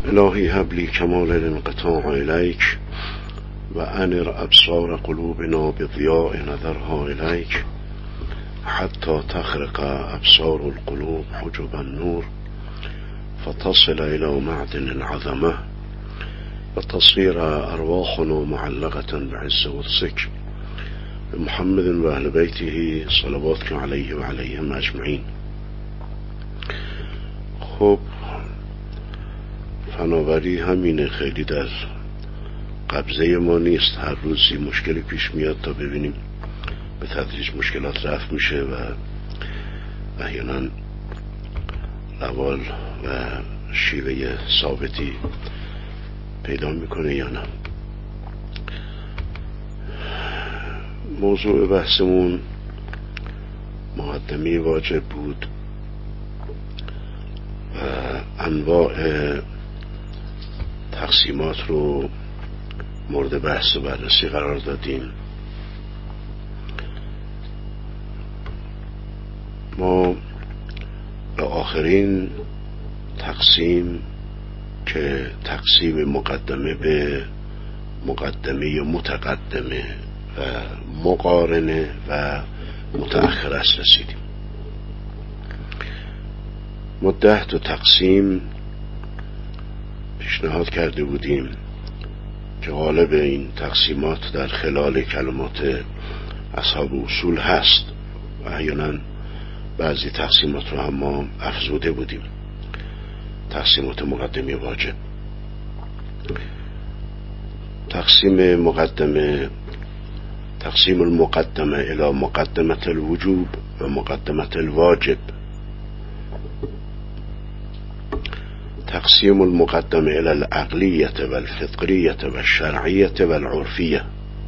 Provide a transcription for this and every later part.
الهی هب لی کمال الانقطاع الیک و انر ابصار قلوبنا بضیاء نظرها الیک حتی تخرق ابصار القلوب حجب النور فتصل الى معدن العظمه و تصير ارواحنا معلقه بعز قدسك محمد و اهل بیته صلواتك علیه و علیهم اجمعین. خب فناوری همینه، خیلی در قبضه ما نیست. هر روزی مشکلی پیش میاد تا ببینیم به تدریج مشکلات رفع میشه و احیانا روال و شیوه ثابتی پیدا میکنه یا نه. موضوع بحثمون مقدمه واجب بود و انواع تقسیمات رو مورد بحث و بررسی قرار دادیم. ما به آخرین تقسیم که تقسیم مقدمه به مقدمه متقدمه و مقارنه و متأخر است رسیدیم. ما 10 تا تقسیم پیشنهاد کرده بودیم که غالب این تقسیمات در خلال کلمات اصحاب اصول هست و احیانا بعضی تقسیمات رو هم ما افزوده بودیم. تقسیمات مقدمه واجب، تقسیم مقدمه، تقسیم المقدمه الى مقدمه الوجوب و مقدمه الواجب، تقسیم المقدمه الى العقلیه و الفطریه و الشرعیه و العرفیه.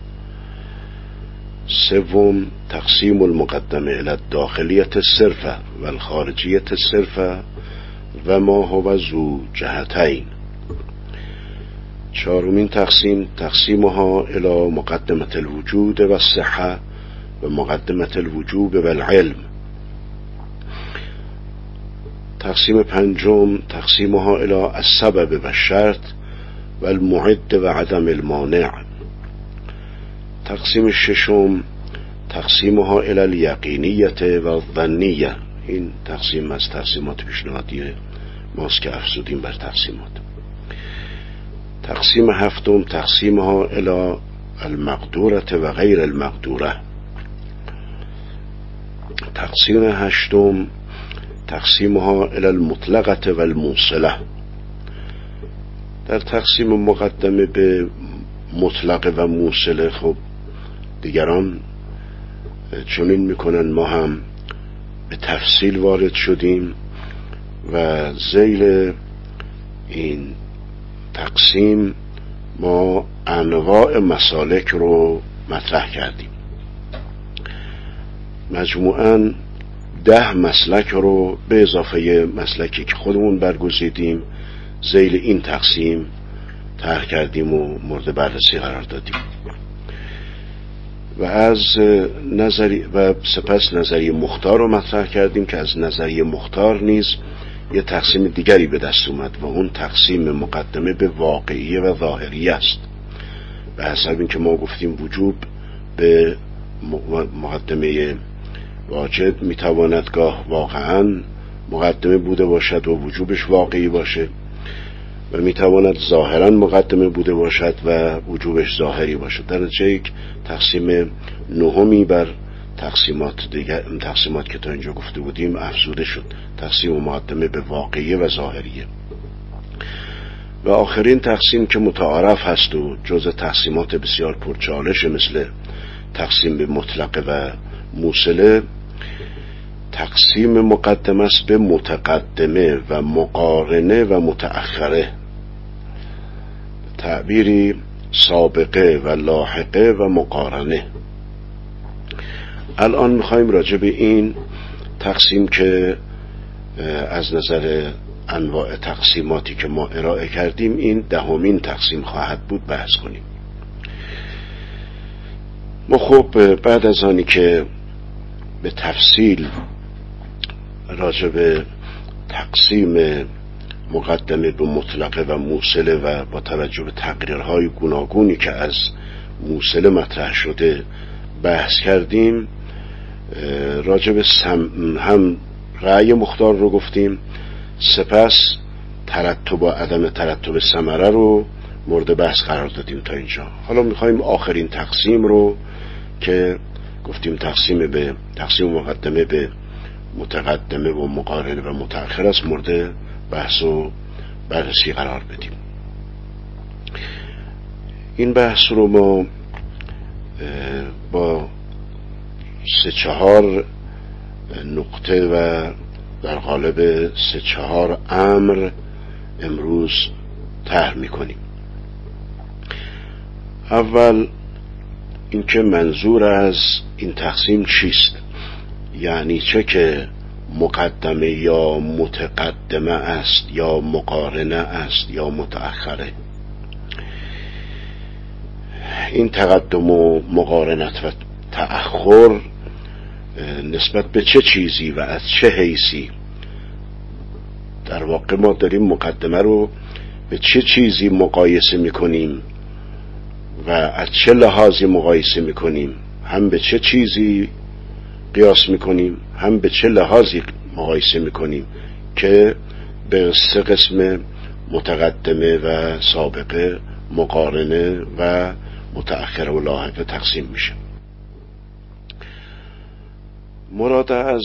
سوم تقسیم المقدمه الى الداخلیه الصرفه و الخارجیه الصرفه و ما هو ذو جهتین. چهارمین تقسیم تقسیمها الى مقدمه الوجود و الصحه و مقدمه الوجوب و العلم. تقسیم پنجم تقسیمها الى السبب و الشرط و المعد و عدم المانع. تقسیم ششم تقسیمها الى الیقینیه و الظنیه. این تقسیم از تقسیمات پیشنهادی ماست که افزودیم بر تقسیمات. تقسیم هفتم تقسیمها الى المقدوره و غیر المقدوره. تقسیم هشتم تقسیمها الى المطلقه و الموصله. در تقسیم مقدمه به مطلقه و موصله خب دیگران چنین میکنن، ما هم به تفصیل وارد شدیم و ذیل این تقسیم ما انواع مسالک رو مطرح کردیم. مجموعاً 10 مسلک رو به اضافه مسلکی که خودمون برگزیدیم ذیل این تقسیم طرح کردیم و مورد بررسی قرار دادیم و از نظری و سپس نظریه مختار رو مطرح کردیم که از نظریه مختار نیز یه تقسیم دیگری به دست اومد و اون تقسیم مقدمه به واقعیه و ظاهریه است. به حسب این که ما گفتیم وجوب به مقدمه واجب میتواند گاه واقعا مقدمه بوده باشد و وجوبش واقعی باشه و میتواند ظاهرا مقدمه بوده باشد و وجوبش ظاهری باشد. در نتیجه یک تقسیم نهمی بر تقسیمات که تا اینجا گفته بودیم افزوده شد، تقسیم مقدمه به واقعیه و ظاهریه. و آخرین تقسیم که متعارف هست و جز تقسیمات بسیار پرچالش مثل تقسیم به مطلقه و موصله، تقسیم مقدمه است به متقدمه و مقارنه و متأخره، تعبیری سابقه و لاحقه و مقارنه. الان میخوایم راجع به این تقسیم که از نظر انواع تقسیماتی که ما ارائه کردیم این 10مین تقسیم خواهد بود بحث کنیم. ما خب بعد از آنی که به تفصیل راجع به تقسیم مقدمه به مطلقه و موصله و با توجه به تقریرهای گوناگونی که از موصله مطرح شده بحث کردیم، راجع به هم رأی مختار رو گفتیم، سپس ترتب و عدم ترتب ثمره رو مورد بحث قرار دادیم تا اینجا. حالا میخوایم آخرین تقسیم رو که گفتیم تقسیم مقدمه به متقدمه و مقارنه و متأخر است مورد بحث و بررسی قرار بدیم. این بحث رو ما با 3-4 نقطه و در قالب 3-4 امر امروز طرح می‌کنیم. اول اینکه منظور از این تقسیم چیست، یعنی چه که مقدمه یا متقدمه است یا مقارنه است یا متأخره. این تقدم و مقارنت و تأخر نسبت به چه چیزی و از چه حیثی؟ در واقع ما داریم مقدمه رو به چه چیزی مقایسه میکنیم و از چه لحاظی مقایسه میکنیم؟ هم به چه چیزی قیاس میکنیم هم به چه لحاظی مقایسه میکنیم که به 3 قسم متقدمه و سابقه، مقارنه و متأخره و لاحقه تقسیم میشه. مراد از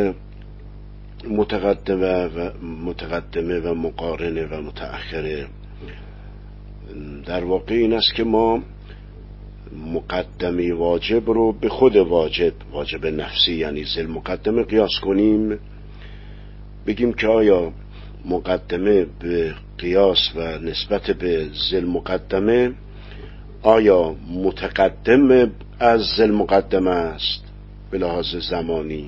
متقدمه و مقارنه و متأخره در واقع این است که ما مقدمه واجب رو به خود واجب نفسی یعنی ذل مقدمه قیاس کنیم، بگیم که آیا مقدمه به قیاس و نسبت به ذل مقدمه آیا متقدم از ذل مقدمه است به لحاظ زمانی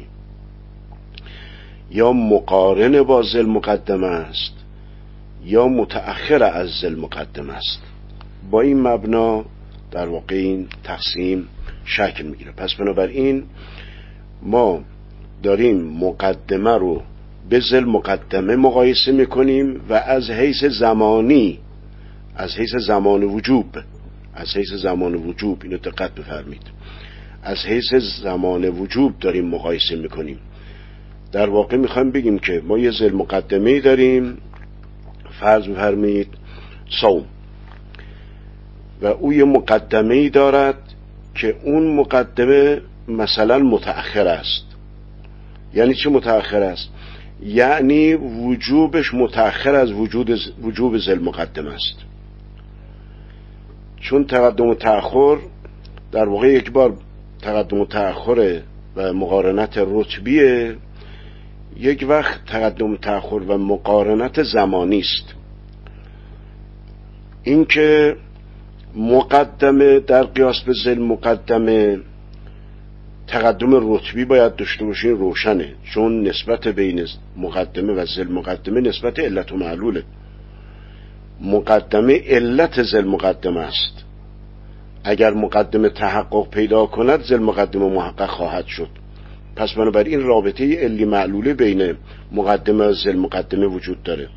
یا مقارن با ذل مقدمه است یا متأخر از ذل مقدمه است. با این مبنا در واقع این تقسیم شکل میگیره. پس بنابراین ما داریم مقدمه رو به ذل مقدمه مقایسه میکنیم و از حیث زمانی، از حیث زمان وجوب اینو دقت بفرمید، از حیث زمان وجوب داریم مقایسه میکنیم. در واقع میخوایم بگیم که ما یه ذل مقدمه داریم، فرض بفرمایید صوم، و او یه مقدمه دارد که اون مقدمه مثلا متأخر است. یعنی چه متأخر است؟ یعنی وجوبش متأخر از وجوب ذل مقدمه است. چون تقدم و تأخر در واقع یک بار تقدم و تأخر و مقارنت رتبیه، یک وقت تقدم و تأخر و مقارنت زمانی است. این که مقدمه در قیاس به ذل مقدمه تقدم رتبی باید داشته باشین روشنه، چون نسبت بین مقدمه و ذل مقدمه نسبت علت و معلوله. مقدمه علت ذل مقدمه است، اگر مقدمه تحقق پیدا کند ذل مقدمه محقق خواهد شد. پس بنابراین رابطه علی معلوله بین مقدمه و ذل مقدمه وجود داره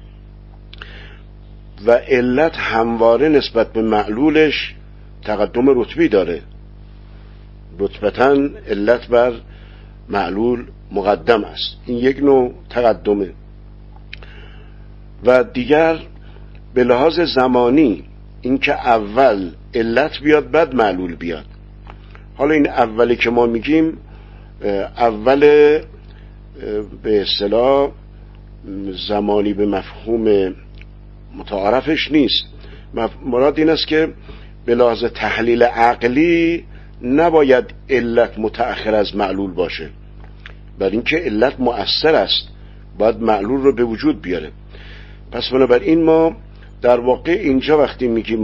و علت همواره نسبت به معلولش تقدم رتبی داره. رتبتاً علت بر معلول مقدم است. این یک نوع تقدمه. و دیگر به لحاظ زمانی، این که اول علت بیاد بعد معلول بیاد. حالا این اولی که ما میگیم اول به اصطلاح زمانی به مفهوم متعارفش نیست. مراد این است که به لحاظ تحلیل عقلی نباید علت متأخر از معلول باشه، بر اینکه علت مؤثر است باید معلول رو به وجود بیاره. پس بنابراین ما در واقع اینجا وقتی میگیم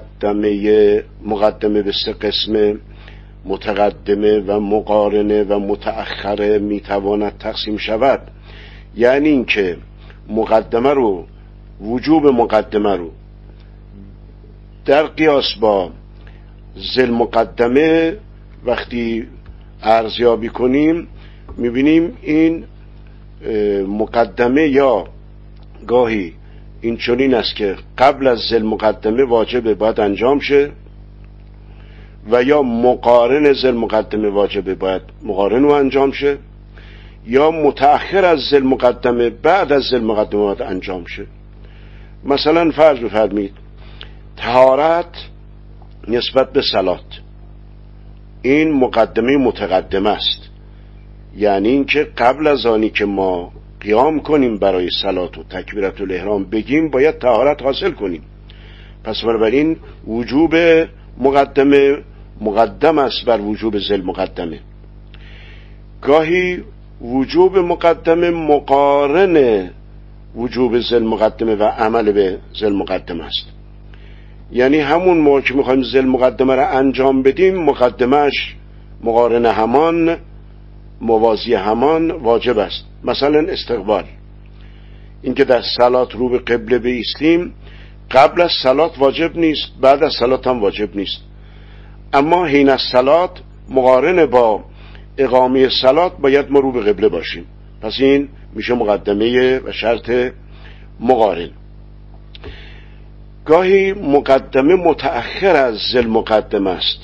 مقدمه به 3 قسم متقدمه و مقارنه و متأخره میتواند تقسیم شود، یعنی اینکه مقدمه رو، وجوب مقدمه رو در قیاس با ذل مقدمه وقتی ارزیابی کنیم میبینیم این مقدمه یا گاهی این چنین است که قبل از ذی المقدمه واجب باید انجام شه و یا مقارن ذی المقدمه واجب باید مقارن و انجام شه، یا متأخر از ذی المقدمه بعد از ذی المقدمه باید انجام شه. مثلا فرض بفرمایید طهارت نسبت به صلات، این مقدمه متقدمه است، یعنی اینکه قبل از آنی که ما قیام کنیم برای صلات و تکبیرت الاحرام بگیم باید طهارت حاصل کنیم. پس بنابراین وجوب مقدمه مقدم است بر وجوب ذی المقدمه. گاهی وجوب مقدمه مقارن وجوب ذی المقدمه و عمل به ذی المقدمه است، یعنی همون موقع که میخوایم ذی المقدمه را انجام بدیم مقدمش مقارن همان موازی همان واجب است. مثلا استقبال، اینکه در صلات رو به قبله بایستیم قبل از صلات واجب نیست، بعد از صلات هم واجب نیست، اما حین الصلات مقارن با اقامه صلات باید ما رو به قبله باشیم. پس این میشه مقدمه و شرط مقارن. گاهی مقدمه متأخر از ذی المقدمه است،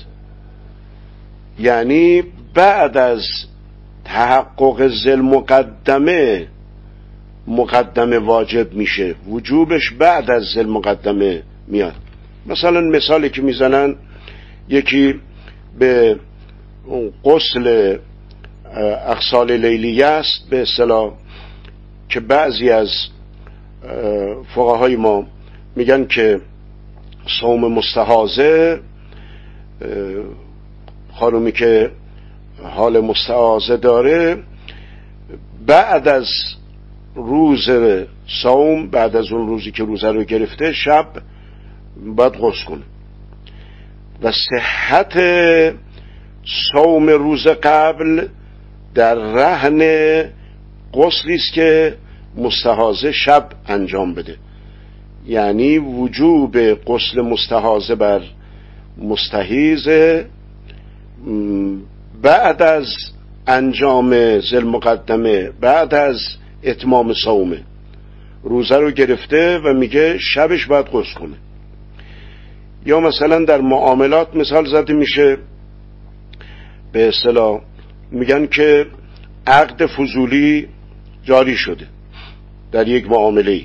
یعنی بعد از تحقق ذی المقدمه مقدمه واجب میشه، وجوبش بعد از ذی المقدمه میاد. مثلا مثالی که میزنن یکی به غسل اغسال لیلیه است به اصطلاح، که بعضی از فقهای ما میگن که صوم مستحاضه، خانومی که حال مستحاضه داره بعد از روز صوم، بعد از اون روزی که روزه رو گرفته شب باید غسل کنه و صحت صوم روز قبل در رهن غسلی است که مستحاضه شب انجام بده، یعنی وجوب غسل مستحاضه بر مستحیض بعد از انجام ذی المقدمه، بعد از اتمام صومه، روزه رو گرفته و میگه شبش باید غسل کنه. یا مثلا در معاملات مثال زده میشه، به اصطلاح میگن که عقد فضولی جاری شده در یک معامله،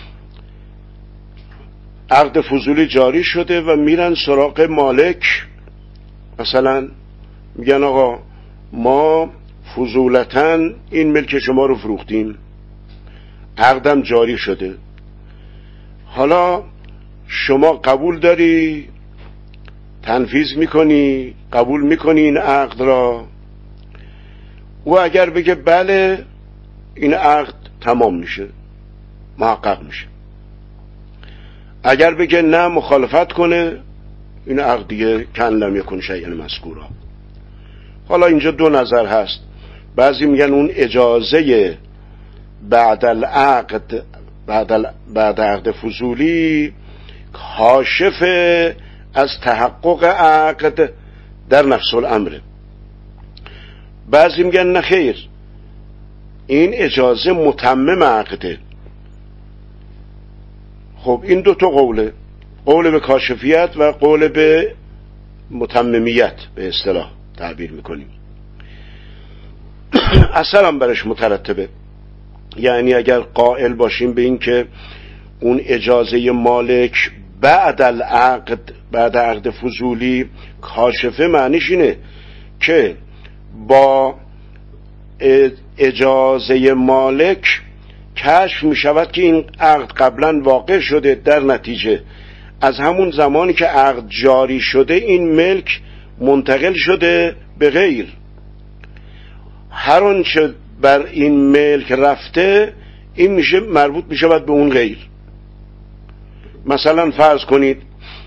عقد فضولی جاری شده و میرن سراغ مالک، مثلا میگن آقا ما فضولتاً این ملک شما رو فروختیم، عقدم جاری شده، حالا شما قبول داری تنفیذ میکنی، قبول میکنی این عقد را؟ و اگر بگه بله این عقد تمام میشه، محقق میشه. اگر بگه نه مخالفت کنه این عقد دیگه کن لم یکن شیئا مذکورا. حالا اینجا دو نظر هست، بعضی میگن اون اجازه بعد العقد بعد عقد فضولی کاشف از تحقق عقد در نفس الامره. بعضی میگن نه خیر، این اجازه متمم عقده. خب این دو تا قوله، قول به کاشفیت و قول به متممیت به اصطلاح تعبیر میکنیم. اثر هم برش مترتبه، یعنی اگر قائل باشیم به این که اون اجازه مالک بعد العقد بعد عقد فضولی کاشفه، معنیش اینه که با اجازه مالک کشف می شود که این عقد قبلا واقع شده، در نتیجه از همون زمانی که عقد جاری شده این ملک منتقل شده به غیر، هر آنچه بر این ملک رفته این میشه مربوط می شود به اون غیر. مثلا فرض کنید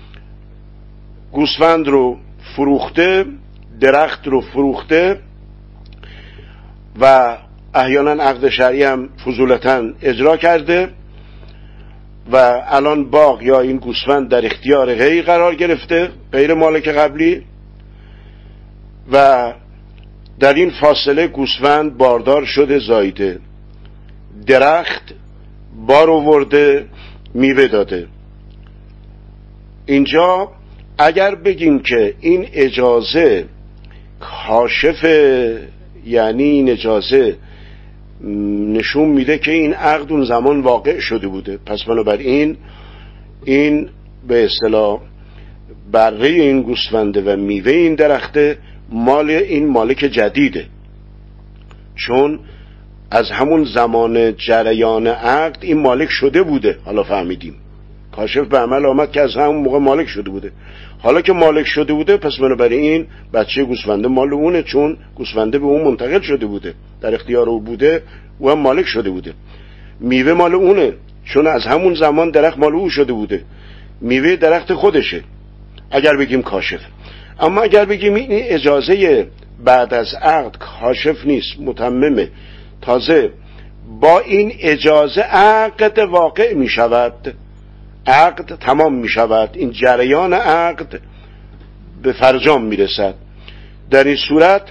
گوسفند رو فروخته، درخت رو فروخته و احیانا عقد شرعی هم فضولتاً اجرا کرده و الان باغ یا این گوسفند در اختیار غیر قرار گرفته، غیر مالک قبلی، و در این فاصله گوسفند باردار شده، زایده، درخت بار آورده، میوه داده. اینجا اگر بگیم که این اجازه کاشف، یعنی این اجازه نشون میده که این عقد اون زمان واقع شده بوده، پس بنابراین این به اصطلاح بره این گوسفنده و میوه این درخته مال این مالک جدیده، چون از همون زمان جریان عقد این مالک شده بوده. حالا فهمیدیم کاشف به عمل آمد که از همون موقع مالک شده بوده. حالا که مالک شده بوده پس بنابراین بچه گوسفنده مال اونه، چون گوسفنده به اون منتقل شده بوده، در اختیار او بوده، او هم مالک شده بوده. میوه مال اونه، چون از همون زمان درخت مال او شده بوده، میوه درخت خودشه اگر بگیم کاشف. اما اگر بگیم این اجازه بعد از عقد کاشف نیست، متممه، تازه با این اجازه عقد واقع می شود، عقد تمام می شود، این جریان عقد به فرجام می رسد. در این صورت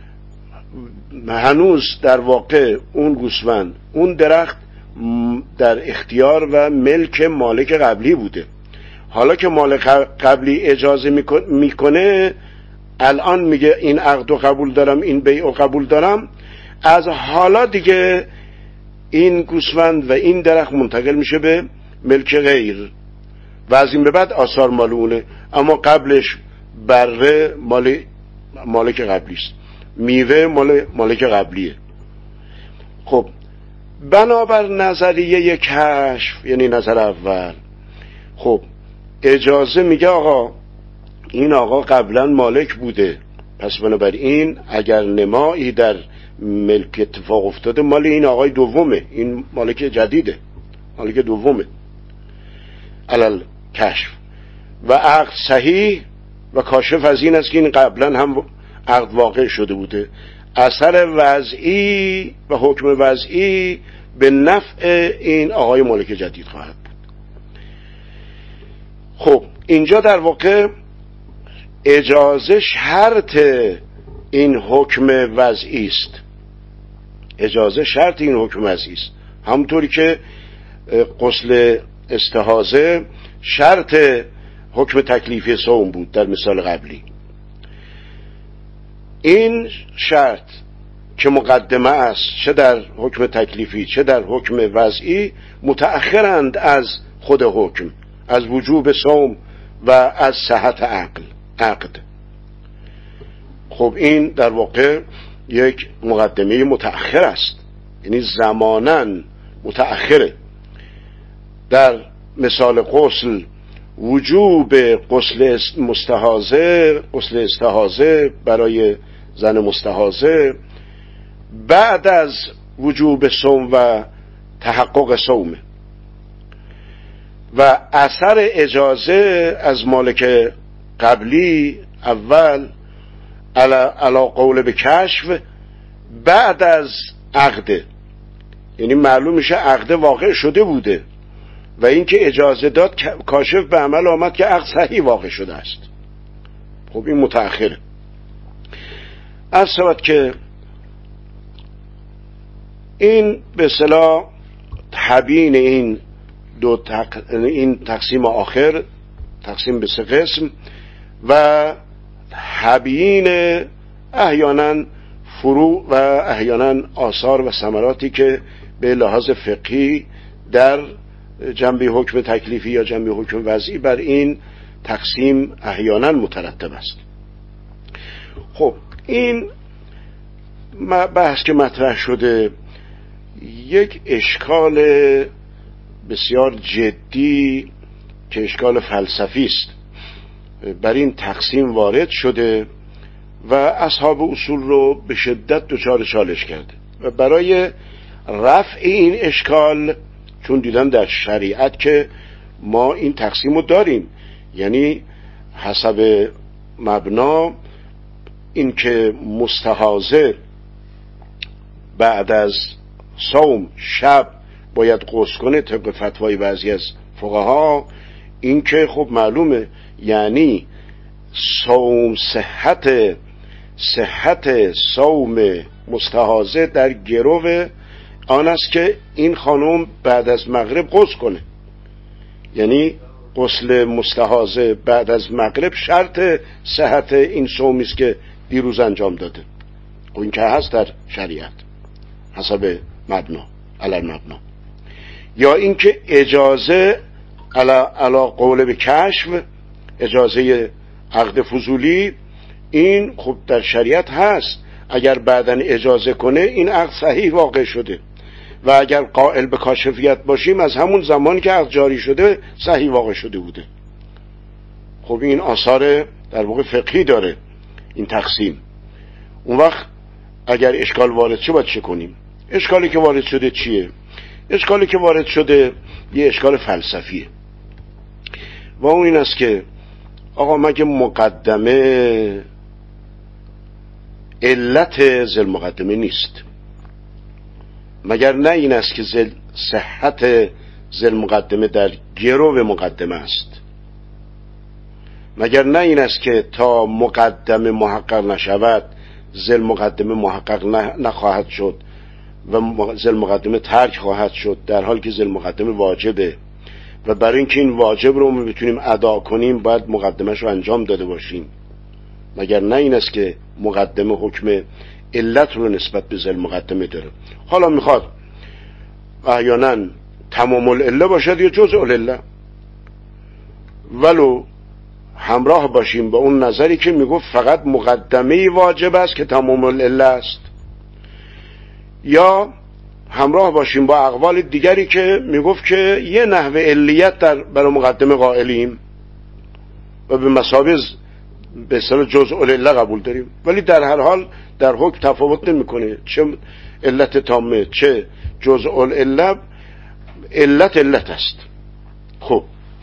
هنوز در واقع اون گوسفند، اون درخت در اختیار و ملک مالک قبلی بوده. حالا که مالک قبلی اجازه میکنه، الان میگه این عقد رو قبول دارم، این بیع رو قبول دارم، از حالا دیگه این گوسفند و این درخت منتقل میشه به ملک غیر و از این به بعد آثار مال اونه. اما قبلش بره مال مالک قبلی است، میوه مال مالک قبلیه. خب بنابر نظریه کشف، یعنی نظر اول، خب اجازه میگه آقا این آقا قبلا مالک بوده، پس بنابراین اگر نمایی در ملک اتفاق افتاده مال این آقای دومه، این مالک جدیده، مالک دومه علل کشف. و عقد صحیح و کاشف از این است که این قبلا هم عقد واقع شده بوده. اثر وضعی و حکم وضعی به نفع این آقای مالک جدید خواهد بود. خب اینجا در واقع اجازه شرط این حکم وضعی است، اجازه شرط این حکم وضعی است، همونطوری که غسل استحاضه شرط حکم تکلیفی صوم بود در مثال قبلی. این شرط که مقدمه است، چه در حکم تکلیفی چه در حکم وضعی، متأخرند از خود حکم، از وجوب صوم و از صحت عقد. خب این در واقع یک مقدمه متأخر است، یعنی زماناً متأخره. در مثال غسل، وجوب غسل استحاضه برای زن مستحاضه بعد از وجوب صوم و تحقق صومه، و اثر اجازه از مالک قبلی اول علا قول به کشف بعد از عقده، یعنی معلوم میشه عقده واقع شده بوده و اینکه اجازه داد کاشف به عمل آمد که عقد صحیح واقع شده است. خب این متأخره. عرض شود که این به اصطلاح تبیین این تقسیم آخر، تقسیم به 3 قسم و تبیین احیانا فروع و احیانا آثار و ثمراتی که به لحاظ فقهی در جنبه حکم تکلیفی یا جنبه حکم وضعی بر این تقسیم احیانا مترتب است. خب این بحث که مطرح شده یک اشکال بسیار جدی که اشکال فلسفی است بر این تقسیم وارد شده و اصحاب اصول رو به شدت دچار چالش کرده و برای رفع این اشکال، چون دیدن در شریعت که ما این تقسیم رو داریم، یعنی حسب مبنا این که مستحاضه بعد از صوم شب باید غسل کنه طبق فتوای بعضی از فقها، این که خب معلومه یعنی صوم صحت صوم مستحاضه در گرو آن است که این خانم بعد از مغرب غسل کنه. یعنی غسل مستحاضه بعد از مغرب شرط صحت این صومی است که دیروز انجام داده. این که هست در شریعت حسب مبنا علی مبنا. یا اینکه اجازه علی قول به کشف، اجازه عقد فضولی، این خب در شریعت هست. اگر بعدن اجازه کنه این عقد صحیح واقع شده و اگر قائل به کاشفیت باشیم از همون زمان که عقد جاری شده صحیح واقع شده بوده. خب این آثار در واقع فقهی داره این تقسیم. اون وقت اگر اشکال وارد شه باید چه کنیم؟ اشکالی که وارد شده چیه؟ اشکالی که وارد شده یه اشکال فلسفیه و اون این است که آقا مگه مقدمه علت ذل مقدمه نیست؟ مگر نه این است که صحت ذل مقدمه در گرو مقدمه است؟ مگر نه این است که تا مقدمه محقق نشود ذل مقدمه محقق نخواهد شد و ذل مقدمه ترک خواهد شد، در حالی که ذل مقدمه واجبه و برای اینکه این واجب رو ما بتونیم ادا کنیم باید مقدمهش رو انجام داده باشیم؟ مگر نه این است که مقدمه حکم علت رو نسبت به ذل مقدمه داره؟ حالا میخواد احیانا تمام العله باشد یا جزء العله، ولو همراه باشیم با اون نظری که میگفت فقط مقدمه واجب است که تمام العله است، یا همراه باشیم با اقوال دیگری که میگفت که یه نحوه علیت برای مقدمه قائلیم و به مثابه به اصطلاح جزء العله قبول داریم، ولی در هر حال در حکم تفاوت نمیکنه، چه علت تامه چه جزء العله، علت است. خب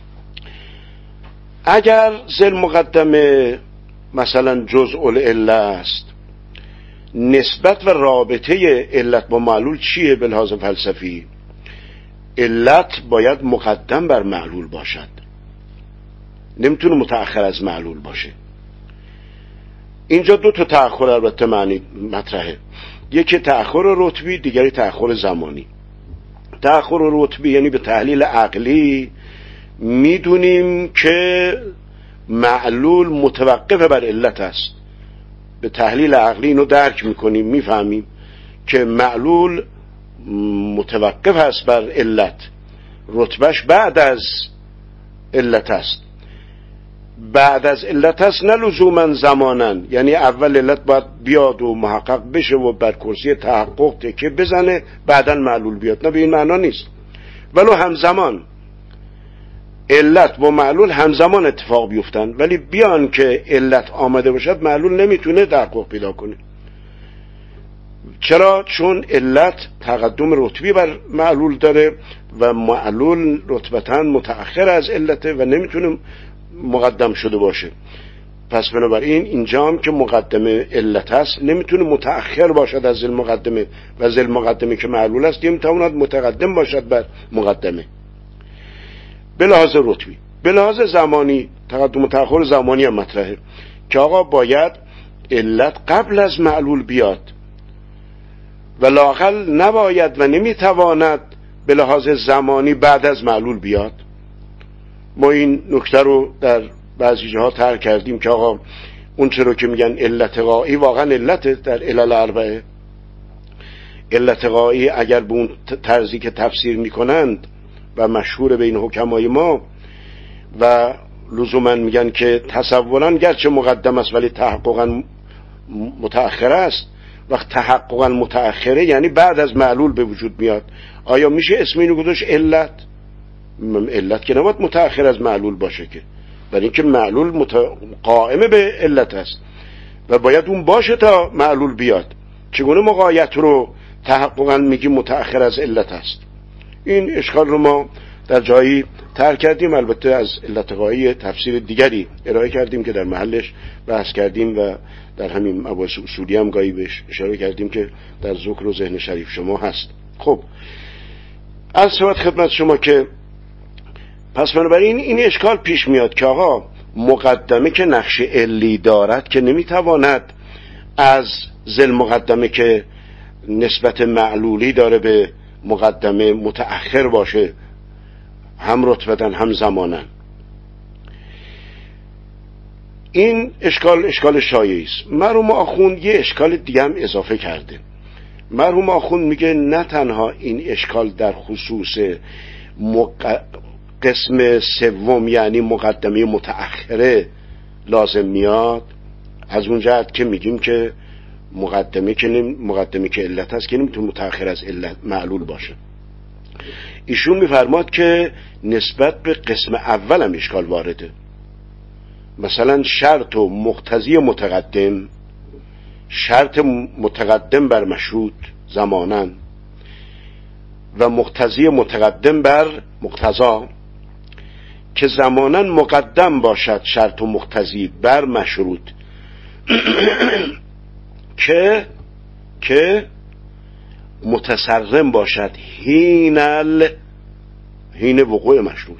اگر ذل مقدمه مثلا جزء العله است، نسبت و رابطه علت با معلول چیه به لحاظ فلسفی؟ علت باید مقدم بر معلول باشد، نمیتونه متأخر از معلول باشه. اینجا دو تا تأخر البته معنی مطرحه، یکی تأخر رتبی، دیگری تأخر زمانی. تأخر رتبی یعنی به تحلیل عقلی میدونیم که معلول متوقف بر علت است، به تحلیل عقلی اینو درک میکنیم، میفهمیم که معلول متوقف است بر علت، رتبهش بعد از علت است. بعد از علت است نه لزوما زمانن، یعنی اول علت باید بیاد و محقق بشه و بر کرسی تحقق تکیه بزنه بعدن معلول بیاد، نه به این معنا نیست. ولو همزمان علت و معلول همزمان اتفاق بیفتن ولی بیان که علت آمده باشد معلول نمیتونه تحقق پیدا کنه. چرا؟ چون علت تقدم رتبی بر معلول داره و معلول رتبتاً متأخر از علته و نمیتونه مقدم شده باشه. پس بنابراین اینجا هم که مقدمه علت است نمیتونه متأخر باشد از ذل مقدمه و ذل مقدمه که معلول است نمیتواند متقدم باشد بر مقدمه. به لحاظ رتبی، به لحاظ زمانی تقدم و تأخر زمانی هم مطرحه که آقا باید علت قبل از معلول بیاد و لااقل نباید و نمیتواند به لحاظ زمانی بعد از معلول بیاد. ما این نکته رو در بعضی جاها طرح کردیم که آقا اون چرا که میگن علت غایی واقعا علت در علل اربعه، علت غایی اگر به اون طرزی که تفسیر میکنند و مشهور بین حکمای ما و لزوما میگن که تصوراً گرچه مقدم است ولی تحققاً متأخر است، وقت تحققاً متأخره یعنی بعد از معلول به وجود میاد، آیا میشه اسم اینو گذاشت علت؟ علت که نباید متأخر از معلول باشه که، برای اینکه معلول قائم به علت است و باید اون باشه تا معلول بیاد. چگونه مقایت رو تحققاً میگیم متأخر از علت است؟ این اشکال رو ما در جایی طرح کردیم، البته از علت غایی تفسیر دیگری ارائه کردیم که در محلش بحث کردیم و در همین مباحث اصولی هم گاهی بهش اشاره کردیم که در ذکر و ذهن شریف شما هست. خب از صحبت خدمت شما که پس بنابراین این اشکال پیش میاد که آقا مقدمه که نقش علی دارد که نمیتواند از ذل مقدمه که نسبت معلولی داره به مقدمه متأخر باشه، هم رتبتن هم زمانن. این اشکال شایعی است. مرحوم آخوند یه اشکال دیگه هم اضافه کرده. مرحوم آخوند میگه نه تنها این اشکال در خصوص قسم سوم یعنی مقدمه متأخره لازم میاد، از اون جهت که میگیم که مقدمه که علت هست که نمیتونه متأخر از علت معلول باشه. ایشون میفرماد که نسبت به قسم اول هم اشکال وارده. مثلا شرط و مقتضی متقدم، شرط متقدم بر مشروط زمانن و مقتضی متقدم بر مقتضا، که زمانن مقدم باشد شرط و مقتضی بر مشروط که متسرم باشد حین وقوع مشروط.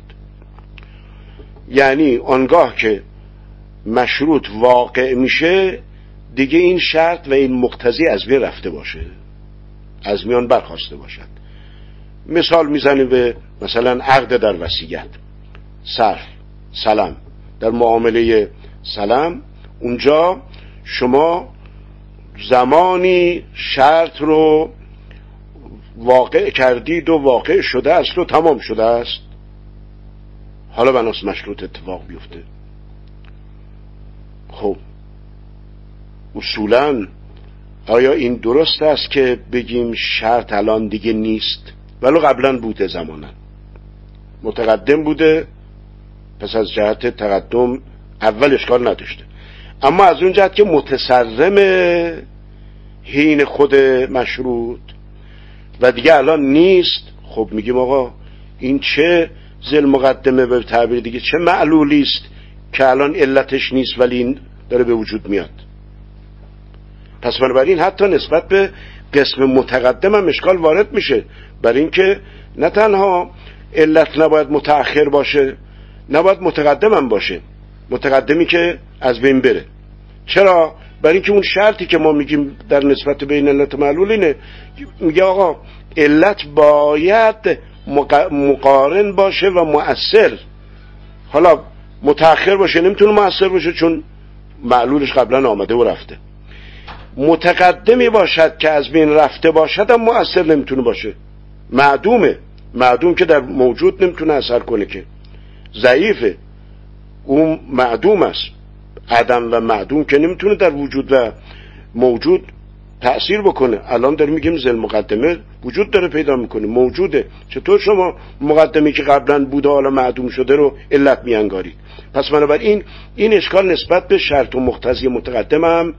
یعنی آنگاه که مشروط واقع میشه دیگه این شرط و این مقتضی از بین رفته باشه، از میان برخاسته باشد. مثال میزنیم به مثلا عقد در وصیت، صرف، سلم. در معامله سلم اونجا شما زمانی شرط رو واقع کردید و واقع شده است و تمام شده است، حالا بناس مشروط اتفاق بیفته. خب اصولا آیا این درست است که بگیم شرط الان دیگه نیست ولو قبلا بوده، زمانا متقدم بوده، پس از جهت تقدم اول اشکال نداشته، اما از اون جهت که متسرم حین خود مشروط و دیگه الان نیست، خب میگیم آقا این چه ذل مقدمه به تعبیر دیگه، چه معلولی است که الان علتش نیست ولی این داره به وجود میاد. پس بنابراین حتی نسبت به قسم متقدم هم اشکال وارد میشه، برای اینکه نه تنها علت نباید متأخر باشه، نباید متقدم هم باشه، متقدمی که از بین بره. چرا؟ برای اینکه اون شرطی که ما میگیم در نسبت بین علت و معلول اینه، میگه آقا علت باید مقارن باشه و مؤثر. حالا متأخر باشه نمیتونه مؤثر باشه چون معلولش قبلا آمده و رفته. متقدمی باشد که از بین رفته باشد هم مؤثر نمیتونه باشه، معدوم که در موجود نمیتونه اثر کنه، که ضعیفه، اون معدوم است. عدم و معدوم که نمیتونه در وجود و موجود تأثیر بکنه. الان داریم میگیم ذل مقدمه وجود داره پیدا میکنه، موجوده. چطور شما مقدمی که قبلا بوده حالا معدوم شده رو علت میانگارید؟ پس بنابراین این اشکال نسبت به شرط و مقتضی متقدم هم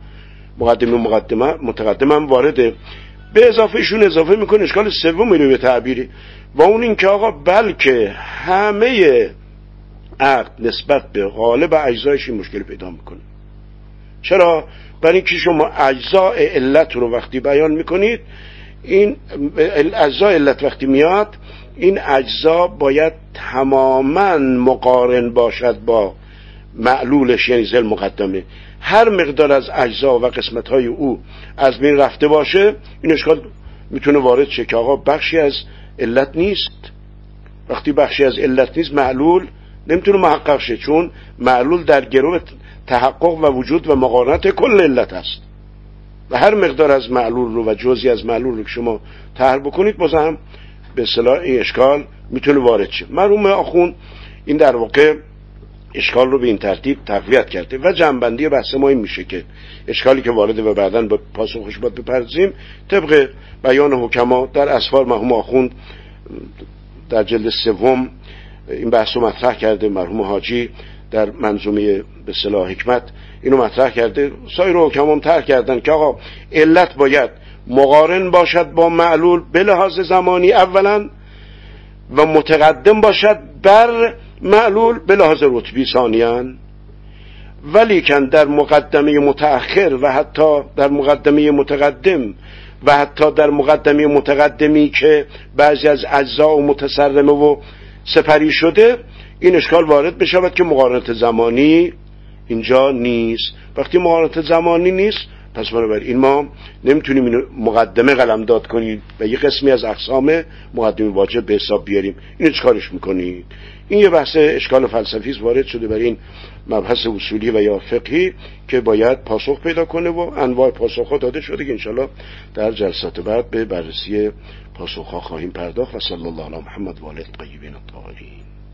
متقدم هم وارده. به اضافه ایشون اضافه میکنه اشکال سومی رو به تعبیری، و اون این که آقا بلکه همه عقد نسبت به غالب اجزایش این مشکل پیدا میکنه. چرا؟ برای اینکه شما اجزای علت رو وقتی بیان میکنید، این اجزای علت وقتی میاد این اجزا باید تماما مقارن باشد با معلولش، یعنی ذل مقدمه. هر مقدار از اجزا و قسمت‌های او از بین رفته باشه این اشکال میتونه وارد شه که آقا بخشی از علت نیست. وقتی بخشی از علت نیست معلول نمیتونه محقق شه، چون معلول در گرو تحقق و وجود و مقارنت کل علت است و هر مقدار از معلول رو و جزئی از معلول رو که شما طرح بکنید باز هم به اصطلاح این اشکال میتونه وارد شه. مرحوم آخوند این در واقع اشکال رو به این ترتیب تقویت کرده و جنبندی بحث ما این میشه که اشکالی که وارده و بعداً با پاسخش باید بپردازیم طبق بیان حکما در اسفار مرحوم آخوند در جلد سوم این بحث رو مطرح کرده. مرحوم حاجی در منظومه به اصطلاح حکمت اینو مطرح کرده، سایر حکما هم طرح کردن که آقا علت باید مقارن باشد با معلول به لحاظ زمانی اولا و متقدم باشد بر معلول به لحاظ رتبی ثانیاً، ولیکن در مقدمه متأخر و حتی در مقدمه متقدم و حتی در مقدمه متقدمی که بعضی از اجزا و متسرمه و سپری شده این اشکال وارد بشود که مقارنت زمانی اینجا نیست. وقتی مقارنت زمانی نیست پس بنابراین ما نمیتونیم اینو مقدمه قلمداد کنیم و یه قسمی از اقسام مقدمه واجب به حساب بیاریم. اینو چیکارش میکنید؟ این یه بحث اشکال فلسفی است وارد شده برای این مبحث اصولی و یا فقهی که باید پاسخ پیدا کنه و انواع پاسخ‌ها داده شده که انشالله در جلسات بعد به بررسی پاسخ‌ها خواهیم پرداخت. و صلی الله علی محمد و آله الطیبین الطاهرین.